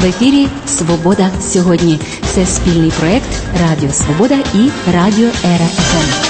В ефірі «Свобода сьогодні». Це спільний проєкт Радіо Свобода і Радіо Ера ФМ.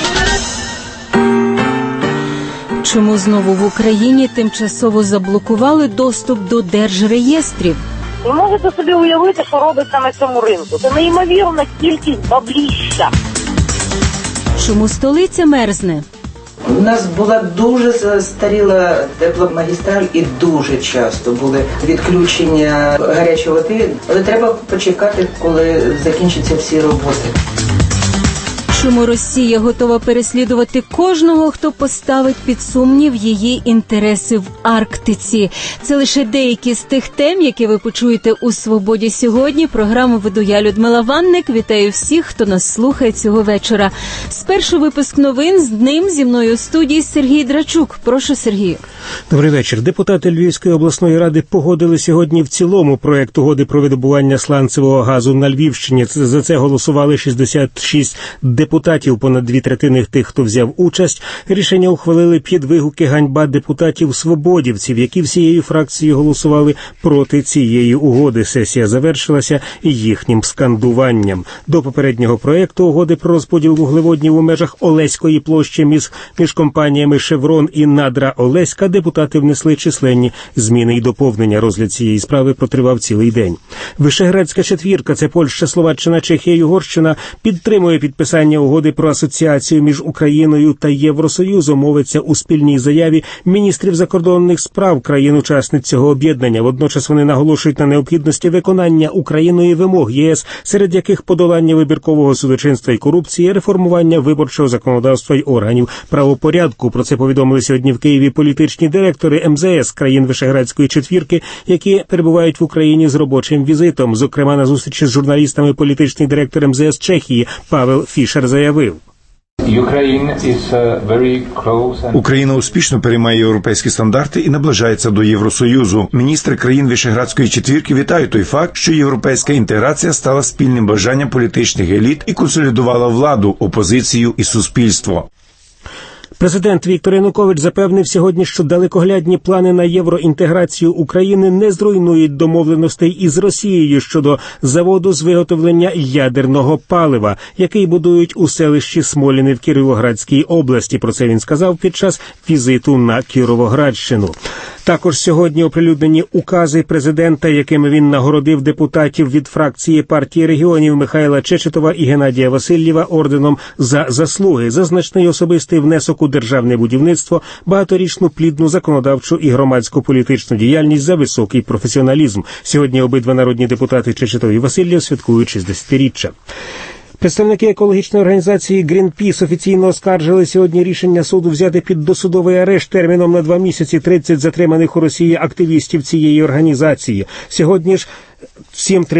Чому знову в Україні тимчасово заблокували доступ до держреєстрів? Ви можете собі уявити, що робиться на цьому ринку. Це неймовірна кількість бабліща. Чому столиця мерзне? У нас була дуже застаріла тепломагістраль і дуже часто були відключення гарячої води. Але треба почекати, коли закінчаться всі роботи. Чому Росія готова переслідувати кожного, хто поставить під сумнів її інтереси в Арктиці? Це лише деякі з тих тем, які ви почуєте у «Свободі сьогодні». Програму веду я, Людмила Ванник. Вітаю всіх, хто нас слухає цього вечора. Спершу випуск новин, з ним зі мною у студії Сергій Драчук. Прошу, Сергію. Добрий вечір. Депутати Львівської обласної ради погодили сьогодні в цілому проект угоди про видобування сланцевого газу на Львівщині. За це голосували 66 депутатів, понад 2/3 тих, хто взяв участь. Рішення ухвалили під вигуки «Ганьба» депутатів-свободівців, які всією фракцією голосували проти цієї угоди. Сесія завершилася їхнім скандуванням. До попереднього проекту угоди про розподіл вуглеводнів у межах Олеської площі між компаніями «Шеврон» і «Надра Олеська» депутати внесли численні зміни і доповнення. Розгляд цієї справи протривав цілий день. Вишеградська четвірка – це Польща, Словаччина, Чехія і Угорщина – підтримує підписання угоди про асоціацію між Україною та Євросоюзом, мовиться у спільній заяві міністрів закордонних справ країн-учасниць цього об'єднання. Водночас вони наголошують на необхідності виконання Україною вимог ЄС, серед яких подолання вибіркового судочинства і корупції, реформування виборчого законодавства й органів правопорядку. Про це повідомили сьогодні в Києві політичні директори МЗС країн Вишеградської четвірки, які перебувають в Україні з робочим візитом. Зокрема, на зустрічі з журналістами політичний директор МЗС Чехії Павел Фішер заявив: Україна успішно переймає європейські стандарти і наближається до Євросоюзу. Міністри країн Вишеградської четвірки вітають той факт, що європейська інтеграція стала спільним бажанням політичних еліт і консолідувала владу, опозицію і суспільство. Президент Віктор Янукович запевнив сьогодні, що далекоглядні плани на євроінтеграцію України не зруйнують домовленостей із Росією щодо заводу з виготовлення ядерного палива, який будують у селищі Смоліни в Кіровоградській області. Про це він сказав під час візиту на Кіровоградщину. Також сьогодні оприлюднені укази президента, якими він нагородив депутатів від фракції партії регіонів Михайла Чечетова і Геннадія Васильєва орденом за заслуги, за значний особистий внесок у державне будівництво, багаторічну плідну законодавчу і громадсько-політичну діяльність, за високий професіоналізм. Сьогодні обидва народні депутати Чечетов і Васильєв святкують 60-річчя. Представники екологічної організації Greenpeace офіційно оскаржили сьогодні рішення суду взяти під досудовий арешт терміном на 2 місяці 30 затриманих у Росії активістів цієї організації. Сьогодні ж в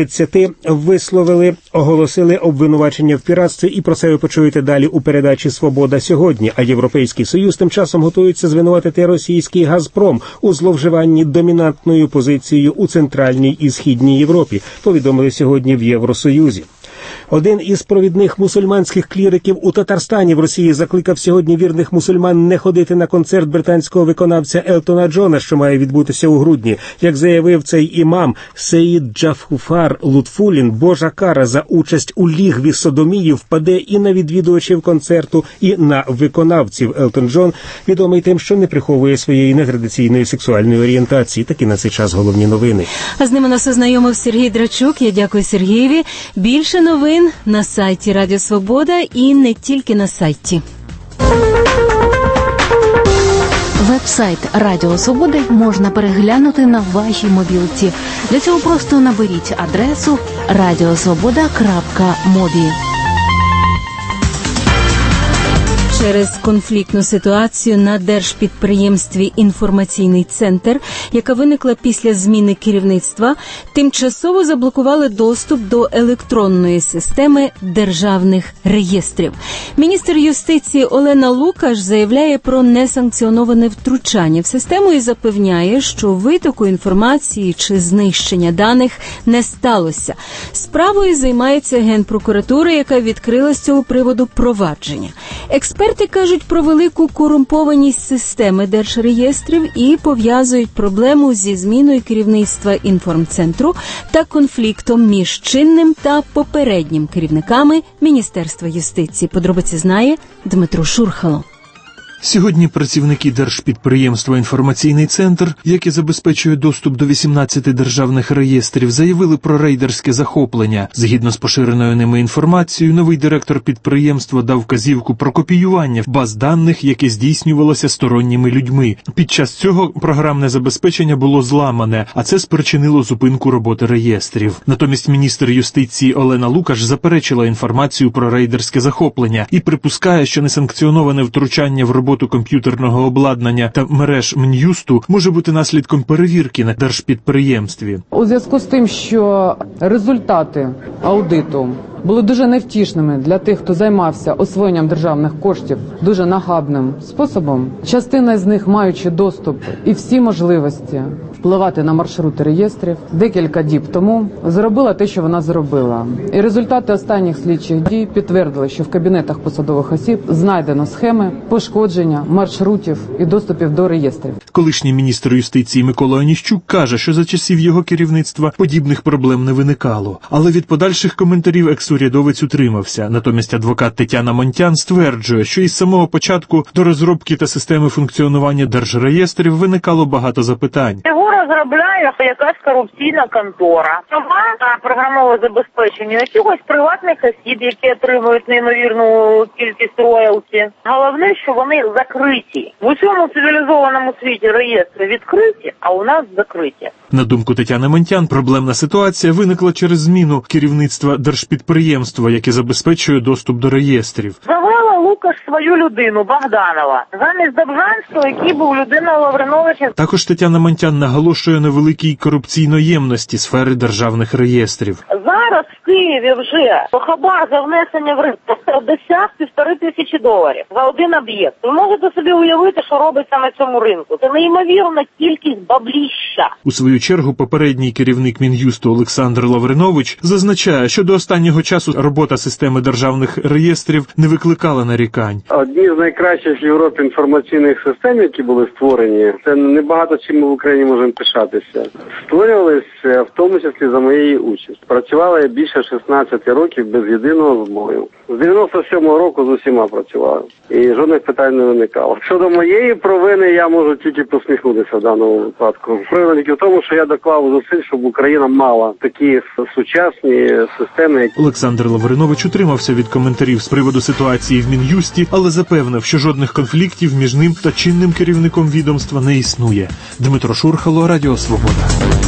7:30 оголосили обвинувачення в піратстві, і про це ви почуєте далі у передачі «Свобода сьогодні». А Європейський Союз тим часом готується звинуватити російський «Газпром» у зловживанні домінантною позицією у Центральній і Східній Європі, повідомили сьогодні в Євросоюзі. Один із провідних мусульманських кліриків у Татарстані в Росії закликав сьогодні вірних мусульман не ходити на концерт британського виконавця Елтона Джона, що має відбутися у грудні. Як заявив цей імам Сеїд Джафуфар Лутфулін, Божа кара за участь у лігві содомії впаде і на відвідувачів концерту, і на виконавців. Елтон Джон відомий тим, що не приховує своєї нетрадиційної сексуальної орієнтації. Такі на цей час головні новини. А з ними нас ознайомив Сергій Драчук. Я дякую Сергієві. Більше новин на сайті Радіо Свобода і не тільки на сайті. Веб-сайт Радіо Свободи можна переглянути на вашій мобілці. Для цього просто наберіть адресу radiosvoboda.mobi. Через конфліктну ситуацію на держпідприємстві «Інформаційний центр», яка виникла після зміни керівництва, тимчасово заблокували доступ до електронної системи державних реєстрів. Міністр юстиції Олена Лукаш заявляє про несанкціоноване втручання в систему і запевняє, що витоку інформації чи знищення даних не сталося. Справою займається Генпрокуратура, яка відкрила з цього приводу провадження. Експерти Експерти кажуть про велику корумпованість системи держреєстрів і пов'язують проблему зі зміною керівництва інформцентру та конфліктом між чинним та попереднім керівниками Міністерства юстиції. Подробиці знає Дмитро Шурхало. Сьогодні працівники держпідприємства «Інформаційний центр», яке забезпечує доступ до 18 державних реєстрів, заявили про рейдерське захоплення. Згідно з поширеною ними інформацією, новий директор підприємства дав вказівку про копіювання баз даних, яке здійснювалося сторонніми людьми. Під час цього програмне забезпечення було зламане, а це спричинило зупинку роботи реєстрів. Натомість міністр юстиції Олена Лукаш заперечила інформацію про рейдерське захоплення і припускає, що несанкціоноване втручання в роботу комп'ютерного обладнання та мереж Мін'юсту може бути наслідком перевірки на держпідприємстві. У зв'язку з тим, що результати аудиту були дуже невтішними для тих, хто займався освоєнням державних коштів дуже нахабним способом, частина з них, маючи доступ і всі можливості впливати на маршрути реєстрів, декілька діб тому зробила те, що вона зробила. І результати останніх слідчих дій підтвердили, що в кабінетах посадових осіб знайдено схеми пошкодження маршрутів і доступів до реєстрів. Колишній міністр юстиції Микола Оніщук каже, що за часів його керівництва подібних проблем не виникало. Але від подальших коментарів екс-урядовець утримався. Натомість адвокат Тетяна Монтян стверджує, що із самого початку до розробки та системи функціонування держреєстрів виникало багато запитань. Його розробляє якась корупційна контора. Сама програмове забезпечення якихось приватних осіб, які отримують неймовірну кількість роялті. Головне, що вони закриті. В усьому цивілізованому світі реєстри відкриті, а у нас закриті. На думку Тетяни Монтян, проблемна ситуація виникла через зміну керівництва держпідприємства, яке забезпечує доступ до реєстрів. Завела Лукаш свою людину, Богданова, замість Добжанського, який був людиною Лавриновича. Також Тетяна Монтян наголошує на великій корупційноємності сфери державних реєстрів. Зараз в Києві вже хабар за внесення в реєстр досяг $1500 за один об'єкт. Ви можете собі уявити, що робиться на цьому ринку. Це неймовірна кількість бабліща. У свою чергу попередній керівник Мін'юсту Олександр Лавринович зазначає, що до останнього часу робота системи державних реєстрів не викликала нарікань. Одні з найкращих в Європі інформаційних систем, які були створені, це небагато чим ми в Україні можемо пишатися. Створювалися в тому числі за моєї участі. Працювала я більше 16 років без єдиного збою. З 97-го року з усіма працював. І жодних питань не виникало. Щодо моєї провини, я можу тільки посміхнутися в даному випадку. Провина тільки в тому, що я доклав зусиль, щоб Україна мала такі сучасні системи. Олександр Лавринович утримався від коментарів з приводу ситуації в Мін'юсті, але запевнив, що жодних конфліктів між ним та чинним керівником відомства не існує. Дмитро Шурхало, Радіо Свобода.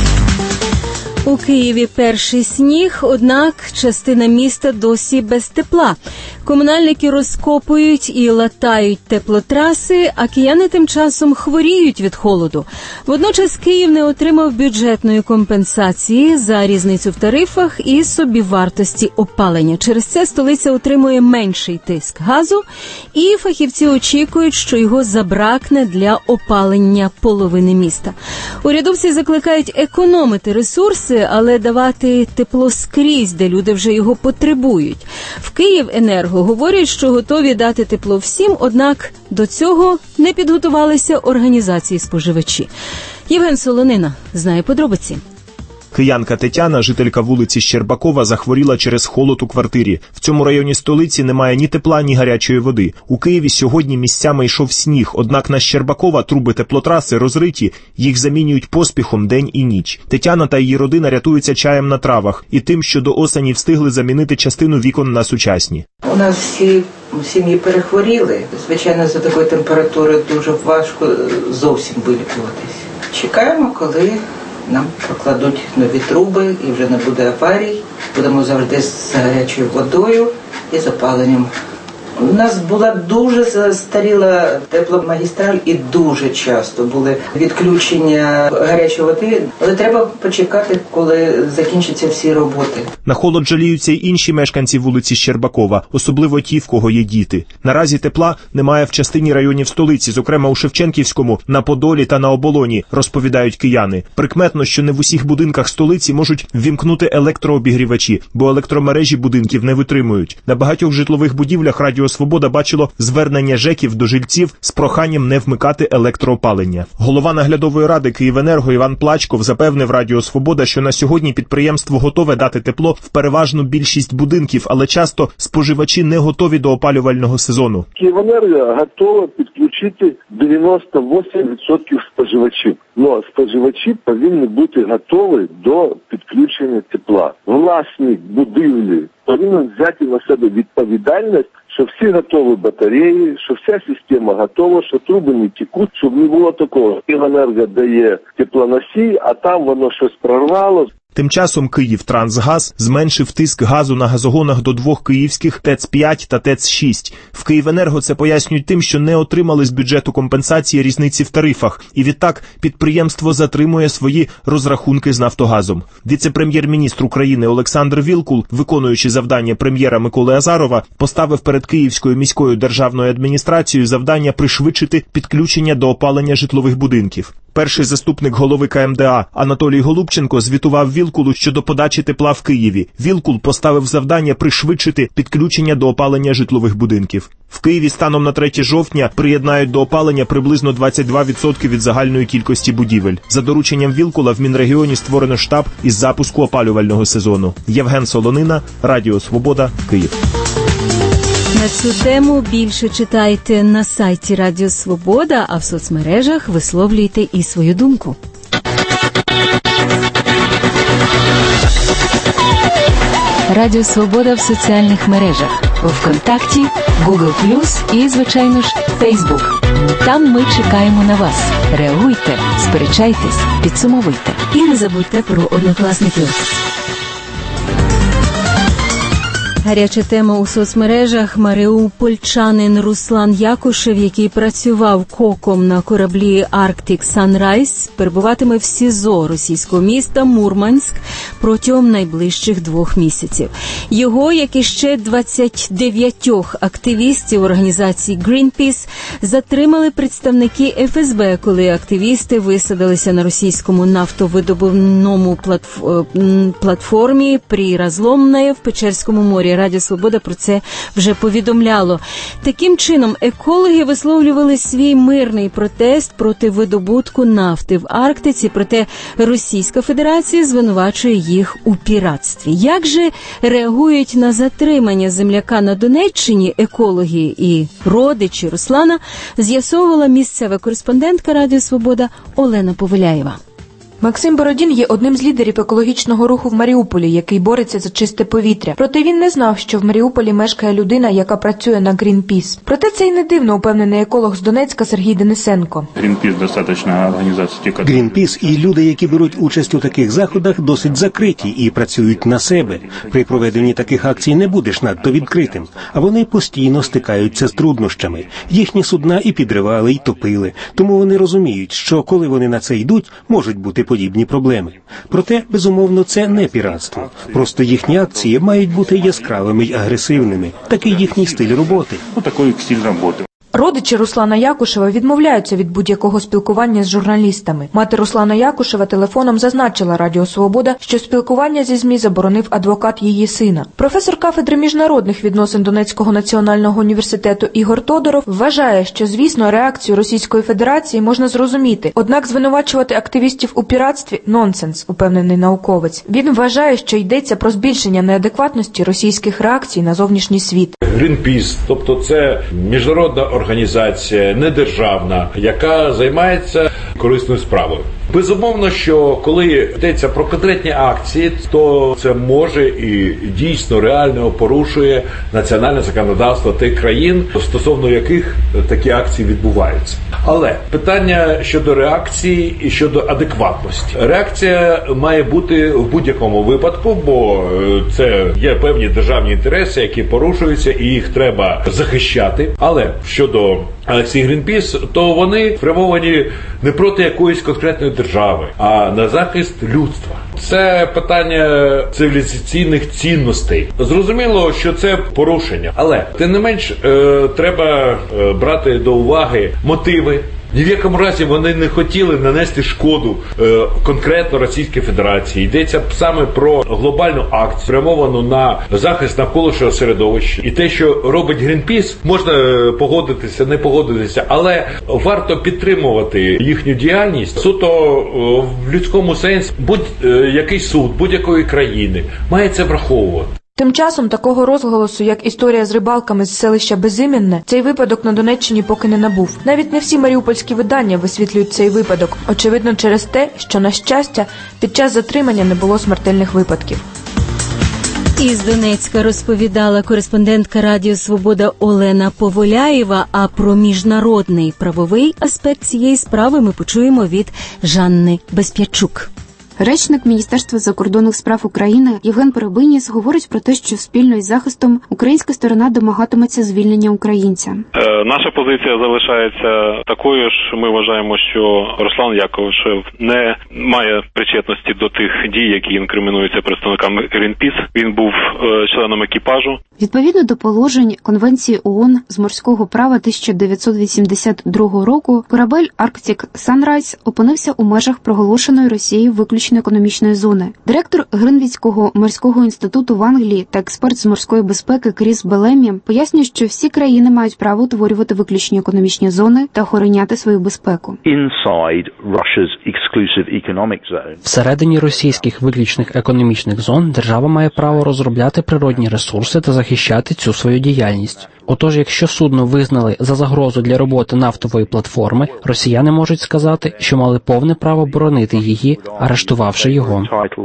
У Києві перший сніг, однак частина міста досі без тепла. Комунальники розкопують і латають теплотраси, а кияни тим часом хворіють від холоду. Водночас Київ не отримав бюджетної компенсації за різницю в тарифах і собівартості опалення. Через це столиця отримує менший тиск газу, і фахівці очікують, що його забракне для опалення половини міста. Урядовці закликають економити ресурси, але давати тепло скрізь, де люди вже його потребують. В Київенерго говорять, що готові дати тепло всім, однак до цього не підготувалися організації споживачі. Євген Солонина знає подробиці. Киянка Тетяна, жителька вулиці Щербакова, захворіла через холод у квартирі. В цьому районі столиці немає ні тепла, ні гарячої води. У Києві сьогодні місцями йшов сніг, однак на Щербакова труби теплотраси розриті, їх замінюють поспіхом день і ніч. Тетяна та її родина рятуються чаєм на травах і тим, що до осені встигли замінити частину вікон на сучасні. У нас всі сім'ї перехворіли. Звичайно, за такої температури дуже важко зовсім вилікуватись. Чекаємо, коли нам прокладуть нові труби і вже не буде аварій. Будемо завжди з гарячою водою і з опаленням. У нас була дуже застаріла тепломагістраль і дуже часто були відключення гарячої води. Але треба почекати, коли закінчаться всі роботи. На холод жаліються й інші мешканці вулиці Щербакова, особливо ті, в кого є діти. Наразі тепла немає в частині районів столиці, зокрема у Шевченківському, на Подолі та на Оболоні, розповідають кияни. Прикметно, що не в усіх будинках столиці можуть ввімкнути електрообігрівачі, бо електромережі будинків не витримують. На багатьох житлових будівлях Радіо Радіо Свобода бачило звернення ЖЕКів до жильців з проханням не вмикати електроопалення. Голова наглядової ради «Київенерго» Іван Плачков запевнив Радіо Свобода, що на сьогодні підприємство готове дати тепло в переважну більшість будинків, але часто споживачі не готові до опалювального сезону. «Київенерго» готова підключити 98% споживачів. Но споживачі повинні бути готові до підключення тепла. Власник будівлі повинен взяти на себе відповідальність, що всі готові батареї, що вся система готова, що труби не текуть, щоб не було такого. «Київенерго» дає теплоносій, а там воно щось прорвало. Тим часом «Київтрансгаз» зменшив тиск газу на газогонах до 2 київських ТЕЦ-5 та ТЕЦ-6. В «Київенерго» це пояснюють тим, що не отримали з бюджету компенсації різниці в тарифах. І відтак підприємство затримує свої розрахунки з «Нафтогазом». Віце-прем'єр-міністр України Олександр Вілкул, виконуючи завдання прем'єра Миколи Азарова, поставив перед Київською міською державною адміністрацією завдання пришвидшити підключення до опалення житлових будинків. Перший заступник голови КМДА Анатолій Голубченко звітував Вілкулу щодо подачі тепла в Києві. Вілкул поставив завдання пришвидшити підключення до опалення житлових будинків. В Києві станом на 3 жовтня приєднають до опалення приблизно 22% від загальної кількості будівель. За дорученням Вілкула в Мінрегіоні створено штаб із запуску опалювального сезону. Євген Солонина, Радіо Свобода, Київ. На цю тему більше читайте на сайті Радіо Свобода, а в соцмережах висловлюйте і свою думку. Радіо Свобода в соціальних мережах. У ВКонтакті, Google+, і, звичайно ж, Facebook. Там ми чекаємо на вас. Реагуйте, сперечайтесь, підсумовуйте. І не забудьте про Однокласників. Гаряча тема у соцмережах. Маріупольчанин Руслан Якушев, який працював коком на кораблі Arctic Sunrise, перебуватиме в СІЗО російського міста Мурманськ протягом найближчих 2 місяців. Його, як і ще 29 активістів організації Greenpeace, затримали представники ФСБ, коли активісти висадилися на російському нафтовидобувному платформі «Приразломне» в Печерському морі. Радіо Свобода про це вже повідомляло. Таким чином, екологи висловлювали свій мирний протест проти видобутку нафти в Арктиці, проте Російська Федерація звинувачує їх у піратстві. Як же реагують на затримання земляка на Донеччині екологи і родичі Руслана, з'ясовувала місцева кореспондентка Радіо Свобода Олена Повеляєва. Максим Бородін є одним з лідерів екологічного руху в Маріуполі, який бореться за чисте повітря. Проте він не знав, що в Маріуполі мешкає людина, яка працює на Greenpeace. Проте це й не дивно, упевнений еколог з Донецька Сергій Денисенко. Greenpeace і люди, які беруть участь у таких заходах, досить закриті і працюють на себе. При проведенні таких акцій не будеш надто відкритим, а вони постійно стикаються з труднощами. Їхні судна і підривали, і топили. Тому вони розуміють, що коли вони на це йдуть, можуть бути подібні проблеми. Проте, безумовно, це не піратство. Просто їхні акції мають бути яскравими й агресивними. Такий їхній стиль роботи. Такий стиль роботи. Родичі Руслана Якушева відмовляються від будь-якого спілкування з журналістами. Мати Руслана Якушева телефоном зазначила Радіо Свобода, що спілкування зі ЗМІ заборонив адвокат її сина. Професор кафедри міжнародних відносин Донецького національного університету Ігор Тодоров вважає, що, звісно, реакцію Російської Федерації можна зрозуміти. Однак звинувачувати активістів у піратстві – нонсенс, упевнений науковець. Він вважає, що йдеться про збільшення неадекватності російських реакцій на зовнішній світ. Greenpeace, тобто це міжнародна організація, недержавна, яка займається корисною справою. Безумовно, що коли йдеться про конкретні акції, то це може і дійсно реально порушує національне законодавство тих країн, стосовно яких такі акції відбуваються. Але питання щодо реакції і щодо адекватності. Реакція має бути в будь-якому випадку, бо це є певні державні інтереси, які порушуються, і їх треба захищати. Але щодо акції Greenpeace, то вони спрямовані не проти якоїсь конкретної держави, а на захист людства. Це питання цивілізаційних цінностей. Зрозуміло, що це порушення, але тим не менш треба брати до уваги мотиви Ні в якому разі вони не хотіли нанести шкоду конкретно Російській Федерації. Йдеться саме про глобальну акцію, спрямовану на захист навколишнього середовища. І те, що робить Грінпіс, можна погодитися, не погодитися, але варто підтримувати їхню діяльність суто в людському сенсі. Будь-який суд будь-якої країни має це враховувати. Тим часом такого розголосу, як історія з рибалками з селища Безім'янне, цей випадок на Донеччині поки не набув. Навіть не всі маріупольські видання висвітлюють цей випадок, очевидно через те, що, на щастя, під час затримання не було смертельних випадків. Із Донецька розповідала кореспондентка Радіо Свобода Олена Поволяєва, а про міжнародний правовий аспект цієї справи ми почуємо від Жанни Безп'ячук. Речник Міністерства закордонних справ України Євген Перебиніс говорить про те, що спільно із захистом українська сторона домагатиметься звільнення українця. Наша позиція залишається такою ж. Ми вважаємо, що Руслан Яковишев не має причетності до тих дій, які інкримінуються представниками Greenpeace. Він був членом екіпажу. Відповідно до положень Конвенції ООН з морського права 1982 року, корабель Arctic Sunrise опинився у межах проголошеної Росією виключної економічної зони. Директор Гринвіцького морського інституту в Англії та експерт з морської безпеки Кріс Белемі пояснює, що всі країни мають право утворювати виключні економічні зони та охороняти свою безпеку. Всередині російських виключних економічних зон держава має право розробляти природні ресурси та захищати цю свою діяльність. Отож, якщо судно визнали за загрозу для роботи нафтової платформи, росіяни можуть сказати, що мали повне право боронити її, арештувавши його.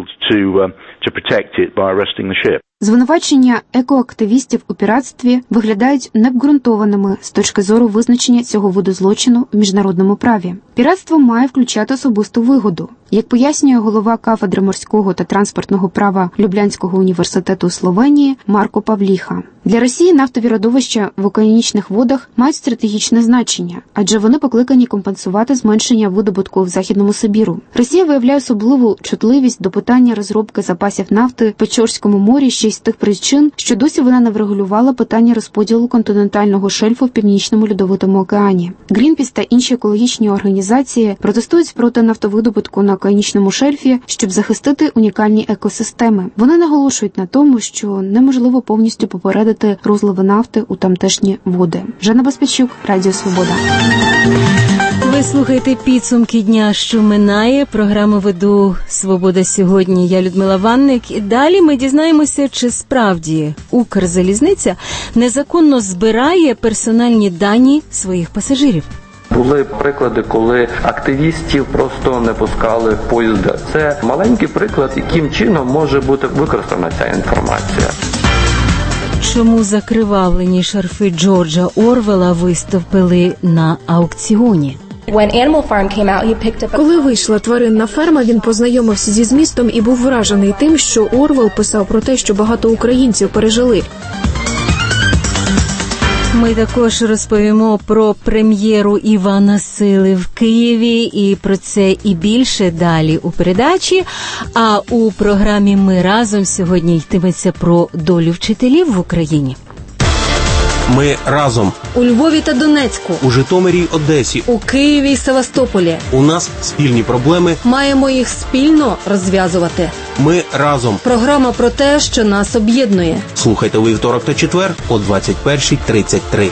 Звинувачення екоактивістів у піратстві виглядають необґрунтованими з точки зору визначення цього виду злочину в міжнародному праві. Піратство має включати особисту вигоду. Як пояснює голова кафедри морського та транспортного права Люблянського університету у Словенії Марко Павліха. Для Росії нафтові родовища в океанічних водах мають стратегічне значення, адже вони покликані компенсувати зменшення видобутку в Західному Сибіру. Росія виявляє особливу чутливість до питання розробки запасів нафти в Печорському морі ще й з тих причин, що досі вона не врегулювала питання розподілу континентального шельфу в Північному Льодовитому океані. Greenpeace та інші екологічні організації протестують проти нафтовидобутку на океанічному шельфі, щоб захистити унікальні екосистеми. Вони наголошують на тому, що неможливо повністю попередити розливи нафти у тамтешні води. Жанна Безпечук, Радіо Свобода. Ви слухаєте підсумки дня, що минає. Програму веду «Свобода сьогодні». Я Людмила Ванник. І далі ми дізнаємося, чи справді Укрзалізниця незаконно збирає персональні дані своїх пасажирів. Були приклади, коли активістів просто не пускали в поїзди. Це маленький приклад, яким чином може бути використана ця інформація. Чому закривавлені шарфи Джорджа Орвела виставили на аукціоні? Коли вийшла тваринна ферма, він познайомився зі змістом і був вражений тим, що Орвел писав про те, що багато українців пережили. Ми також розповімо про прем'єру Івана Сили в Києві, і про це і більше далі у передачі. А у програмі «Ми разом» сьогодні йтиметься про долю вчителів в Україні. Ми разом. У Львові та Донецьку. У Житомирі й Одесі. У Києві й Севастополі. У нас спільні проблеми. Маємо їх спільно розв'язувати. Ми разом. Програма про те, що нас об'єднує. Слухайте у вівторок та четвер о 21:33.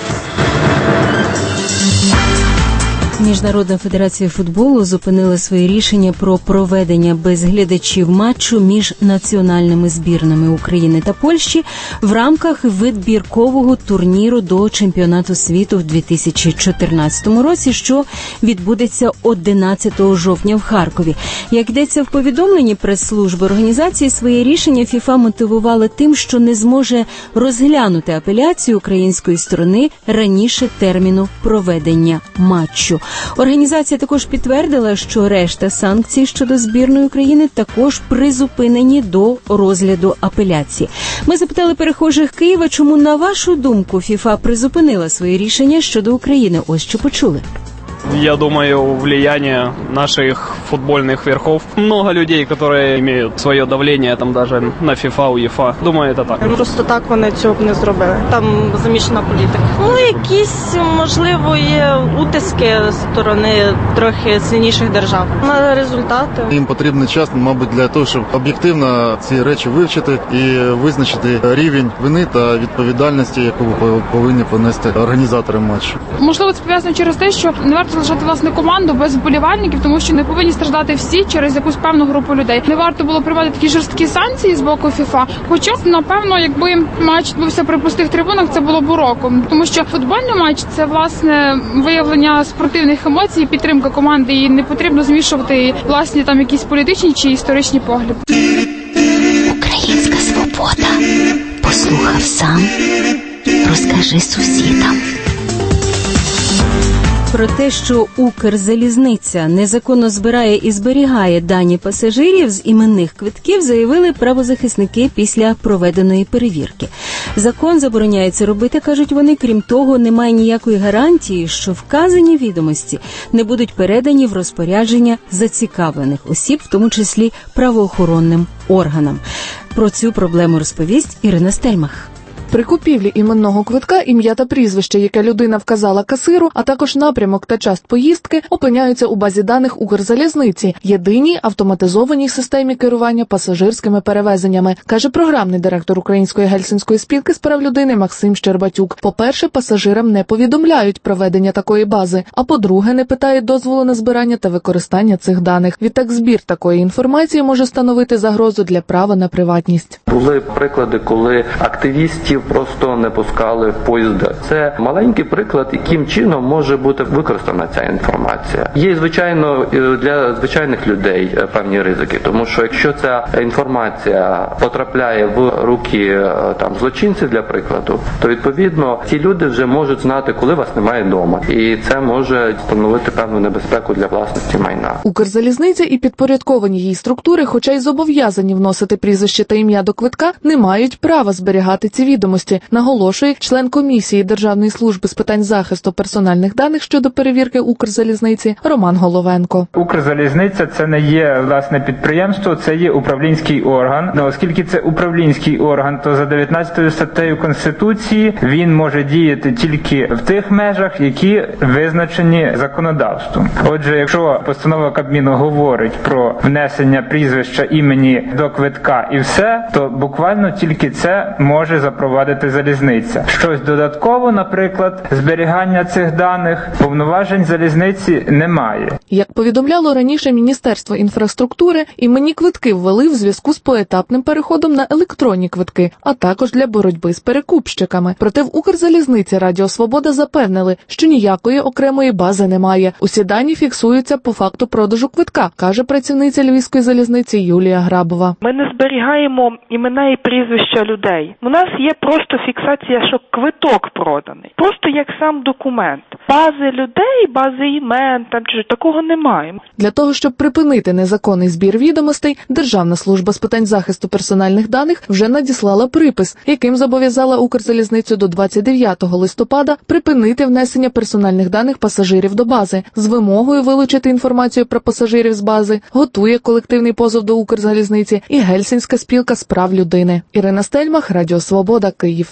Міжнародна федерація футболу зупинила своє рішення про проведення без глядачів матчу між національними збірними України та Польщі в рамках відбіркового турніру до чемпіонату світу в 2014 році, що відбудеться 11 жовтня в Харкові. Як йдеться в повідомленні прес-служби організації, своє рішення ФІФА мотивувала тим, що не зможе розглянути апеляцію української сторони раніше терміну проведення матчу. Організація також підтвердила, що решта санкцій щодо збірної України також призупинені до розгляду апеляції. Ми запитали перехожих Києва, чому, на вашу думку, ФІФА призупинила своє рішення щодо України. Ось що почули. Я думаю, влияние наших футбольных верхов. Много людей, которые имеют свое давление, там даже на FIFA, УЕФА. Думаю, это так. Просто так вони цього б не зробили. Там замішана політика. Якісь, можливо, є утиски з сторони трохи сильніших держав. На результати. Їм потрібний час, мабуть, для того, щоб об'єктивно ці речі вивчити і визначити рівень вини та відповідальності, яку повинні понести організатори матчу. Можливо, це пов'язано через те, що не варто залишати власне команду без вболівальників, тому що не повинні страждати всі через якусь певну групу людей. Не варто було приймати такі жорсткі санкції з боку ФІФА. Хоча, напевно, якби матч відбувся при пустих трибунах, це було б уроком. Тому що футбольний матч – це, власне, виявлення спортивних емоцій, підтримка команди, і не потрібно змішувати власні там якісь політичні чи історичні погляди. Українська свобода. Послухав сам, розкажи сусідам. Про те, що Укрзалізниця незаконно збирає і зберігає дані пасажирів з іменних квитків, заявили правозахисники після проведеної перевірки. Закон забороняє це робити, кажуть вони. Крім того, немає ніякої гарантії, що вказані відомості не будуть передані в розпорядження зацікавлених осіб, в тому числі правоохоронним органам. Про цю проблему розповість Ірина Стельмах. При купівлі іменного квитка ім'я та прізвище, яке людина вказала касиру, а також напрямок та час поїздки, опиняються у базі даних Укрзалізниці, єдиній автоматизованій системі керування пасажирськими перевезеннями, каже програмний директор Української гельсінської спілки з прав людини Максим Щербатюк. По-перше, пасажирам не повідомляють про ведення такої бази, а по-друге, не питають дозволу на збирання та використання цих даних. Відтак збір такої інформації може становити загрозу для права на приватність. Були приклади, коли активістів просто не пускали в поїзди. Це маленький приклад, яким чином може бути використана ця інформація. Є, звичайно, для звичайних людей певні ризики, тому що якщо ця інформація потрапляє в руки там злочинців, для прикладу, то відповідно ці люди вже можуть знати, коли вас немає вдома, і це може становити певну небезпеку для власності майна. Укрзалізниця і підпорядковані її структури, хоча й зобов'язані вносити прізвище та ім'я до квитка, не мають права зберігати ці відомості, наголошує член комісії Державної служби з питань захисту персональних даних щодо перевірки Укрзалізниці Роман Головенко. Укрзалізниця – це не є власне підприємство, це є управлінський орган. Оскільки це управлінський орган, то за 19 статтею Конституції він може діяти тільки в тих межах, які визначені законодавством. Отже, якщо постанова Кабміну говорить про внесення прізвища, імені до квитка і все, то буквально тільки це може запровадити залізниця. Щось додатково, наприклад, зберігання цих даних, повноважень залізниці немає. Як повідомляло раніше Міністерство інфраструктури, іменні квитки ввели в зв'язку з поетапним переходом на електронні квитки, а також для боротьби з перекупщиками. Проте в Укрзалізниці Радіо Свобода запевнили, що ніякої окремої бази немає. Усі дані фіксуються по факту продажу квитка, каже працівниця Львівської залізниці Юлія Грабова. Ми не зберігаємо імена і прізвища людей. У нас є просто фіксація, що квиток проданий. Просто як сам документ. Бази людей, бази імен, там чи такого немає. Для того, щоб припинити незаконний збір відомостей, Державна служба з питань захисту персональних даних вже надіслала припис, яким зобов'язала Укрзалізницю до 29 листопада припинити внесення персональних даних пасажирів до бази. З вимогою вилучити інформацію про пасажирів з бази готує колективний позов до Укрзалізниці і Гельсінська спілка з прав людини. Ірина Стельмах, Радіо Свобода, Київ.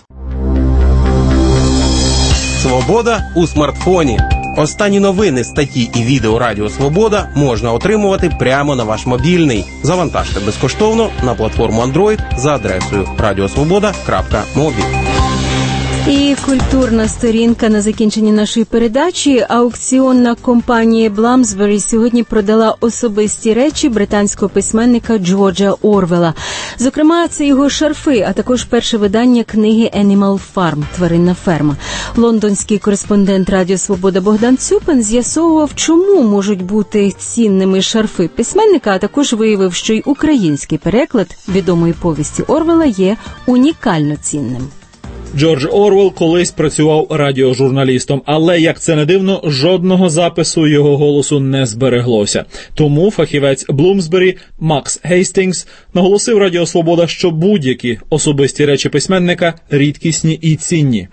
Свобода у смартфоні. Останні новини, статті і відео Радіо Свобода можна отримувати прямо на ваш мобільний. Завантажте безкоштовно на платформу Android за адресою radiosvoboda.mobi. І культурна сторінка на закінченні нашої передачі. Аукціонна компанія Bloomsbury сьогодні продала особисті речі британського письменника Джорджа Орвелла. Зокрема, це його шарфи, а також перше видання книги Animal Farm – «Тваринна ферма». Лондонський кореспондент Радіо Свобода Богдан Цюпин з'ясовував, чому можуть бути цінними шарфи письменника, а також виявив, що й український переклад відомої повісті Орвелла є унікально цінним. Джордж Орвелл колись працював радіожурналістом, але, як це не дивно, жодного запису його голосу не збереглося. Тому фахівець Блумсбері Макс Гейстінгс наголосив Радіо Свобода, що будь-які особисті речі письменника рідкісні і цінні.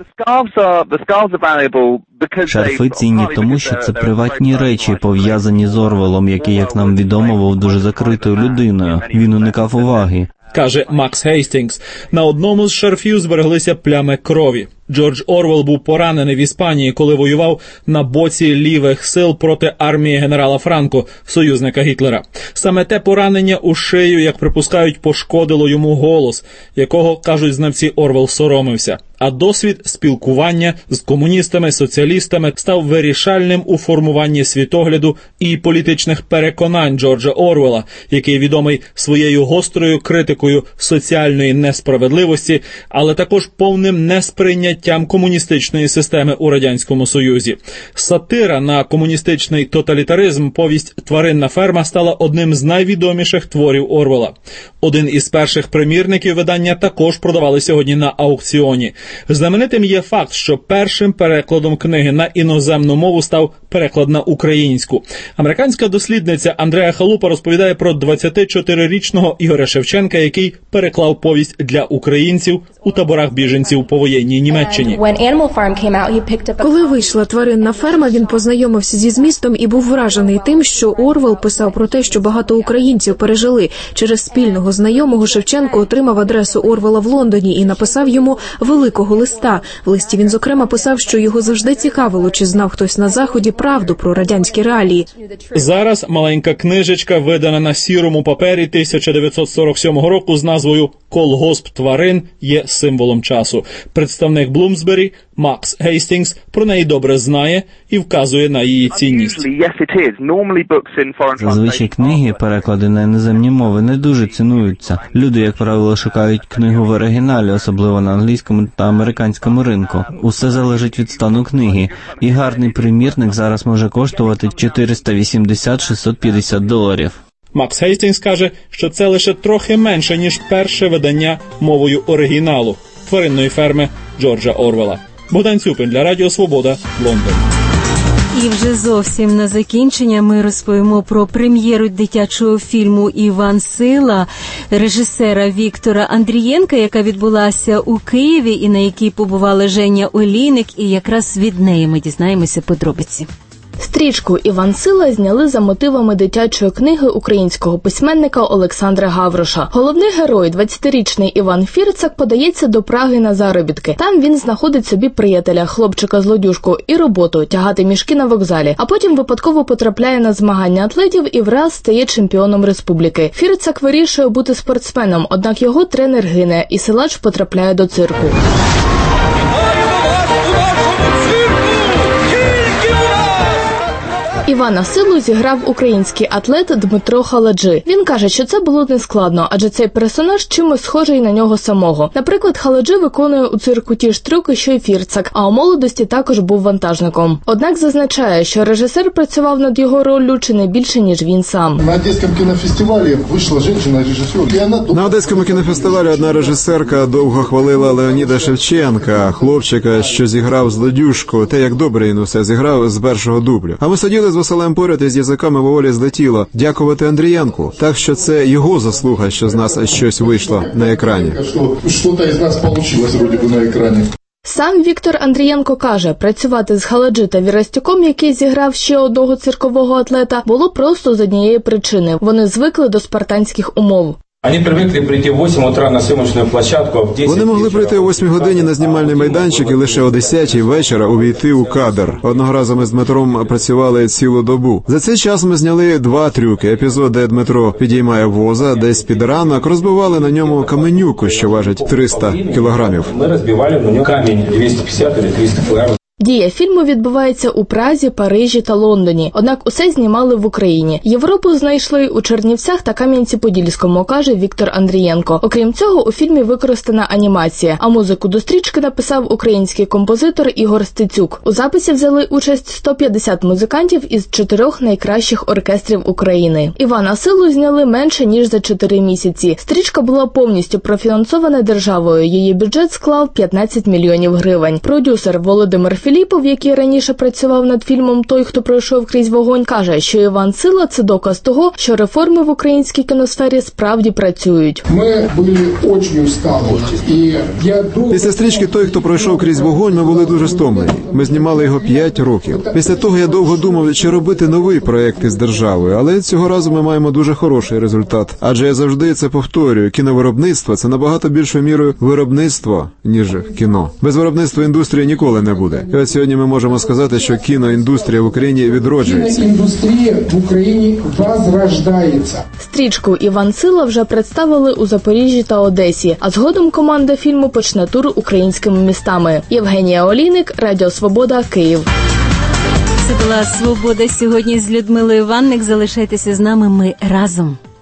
Шарфи цінні тому, що це приватні речі, пов'язані з Орвеллом, який, як нам відомо, був дуже закритою людиною. Він уникав уваги. Каже Макс Гейстінгс, на одному з шарфів збереглися плями крові. Джордж Орвелл був поранений в Іспанії, коли воював на боці лівих сил проти армії генерала Франко, союзника Гітлера. Саме те поранення у шию, як припускають, пошкодило йому голос, якого, кажуть знавці, Орвелл соромився. А досвід спілкування з комуністами, соціалістами став вирішальним у формуванні світогляду і політичних переконань Джорджа Орвелла, який відомий своєю гострою критикою соціальної несправедливості, але також повним несприйняттям комуністичної системи у Радянському Союзі. Сатира на комуністичний тоталітаризм, повість «Тваринна ферма» стала одним з найвідоміших творів Орвелла. Один із перших примірників видання також продавали сьогодні на аукціоні. Знаменитим є факт, що першим перекладом книги на іноземну мову став переклад на українську. Американська дослідниця Андреа Халупа розповідає про 24-річного Ігоря Шевченка, який переклав повість для українців у таборах біженців у повоєнній Німеччині. Коли вийшла «Тваринна ферма», він познайомився зі змістом і був вражений тим, що Орвелл писав про те, що багато українців пережили. Через спільного знайомого Шевченко отримав адресу Орвелла в Лондоні і написав йому великого листа. В листі він, зокрема, писав, що його завжди цікавило, чи знав хтось на Заході правду про радянські реалії. Зараз маленька книжечка, видана на сірому папері 1947 року з назвою «Колгосп тварин» є символом часу. Представник Блумсбері Макс Гейстінгс про неї добре знає і вказує на її цінність. Зазвичай книги, переклади на іноземні мови, не дуже цінуються. Люди, як правило, шукають книгу в оригіналі, особливо на англійському та американському ринку. Усе залежить від стану книги. І гарний примірник зараз може коштувати $480-650. Макс Гейстінгс каже, що це лише трохи менше, ніж перше видання мовою оригіналу «Тваринної ферми» Джорджа Орвелла. Богдан Цюпин для Радіо Свобода, Лондон. І вже зовсім на закінчення ми розповімо про прем'єру дитячого фільму «Іван Сила» режисера Віктора Андрієнка, яка відбулася у Києві і на якій побувала Женя Олійник, і якраз від неї ми дізнаємося подробиці. Стрічку «Іван Сила» зняли за мотивами дитячої книги українського письменника Олександра Гавроша. Головний герой, 20-річний Іван Фірцак, подається до Праги на заробітки. Там він знаходить собі приятеля, хлопчика-злодюжку, і роботу – тягати мішки на вокзалі. А потім випадково потрапляє на змагання атлетів і враз стає чемпіоном республіки. Фірцак вирішує бути спортсменом, однак його тренер гине, і силач потрапляє до цирку. Івана Силу зіграв український атлет Дмитро Халаджи. Він каже, що це було нескладно, адже цей персонаж чимось схожий на нього самого. Наприклад, Халаджи виконує у цирку ті ж трюки, що й Фірцак, а у молодості також був вантажником. Однак зазначає, що режисер працював над його роллю чи не більше, ніж він сам. На Одеському кінофестивалі вийшла жінка-режисер. На Одеському кінофестивалі одна режисерка довго хвалила Леоніда Шевченка, хлопчика, що зіграв злодюжку, те, як добре він усе зіграв з першого дублю. А ми сиділи з Василем поряд і з язиками воволі злетіло. Дякувати Андрієнку. Так що це його заслуга, що з нас щось вийшло на екрані. Щось із нас вийшло, вроді би, на екрані. Сам Віктор Андрієнко каже, працювати з Халаджи та Вірастюком, який зіграв ще одного циркового атлета, було просто з однієї причини. Вони звикли до спартанських умов. Вони могли прийти о 8 годині на знімальний майданчик і лише о 10 вечора увійти у кадр. Одного разу ми з Дмитром працювали цілу добу. За цей час ми зняли 2 трюки. Епізод, де Дмитро підіймає воза, десь під ранок, розбивали на ньому каменюку, що важить 300 кілограмів. Дія фільму відбувається у Празі, Парижі та Лондоні, однак усе знімали в Україні. Європу знайшли у Чернівцях та Кам'янці-Подільському, каже Віктор Андрієнко. Окрім цього, у фільмі використана анімація, а музику до стрічки написав український композитор Ігор Стецюк. У записі взяли участь 150 музикантів із 4 найкращих оркестрів України. Івана Силу зняли менше, ніж за 4 місяці. Стрічка була повністю профінансована державою. Її бюджет склав 15 мільйонів гривень. Продюсер Володимир Філіпов, який раніше працював над фільмом «Той, хто пройшов крізь вогонь», каже, що Іван Сила – це доказ того, що реформи в українській кіносфері справді працюють. Ми були дуже усталі. Після стрічки «Той, хто пройшов крізь вогонь» ми були дуже стомлені. Ми знімали його 5 років. Після того я довго думав, чи робити новий проєкт із державою, але цього разу ми маємо дуже хороший результат. Адже я завжди це повторюю, кіновиробництво – це набагато більшою мірою виробництво, ніж кіно. Без виробництва індустрії ніколи не буде. І от сьогодні ми можемо сказати, що кіноіндустрія в Україні відроджується. Кіноіндустрія в Україні возрождається. Стрічку «Іван Сила» вже представили у Запоріжжі та Одесі, а згодом команда фільму почне тур українськими містами. Євгенія Олійник, Радіо Свобода, Київ. Це була «Свобода» сьогодні з Людмилою Ванник. Залишайтеся з нами, ми разом.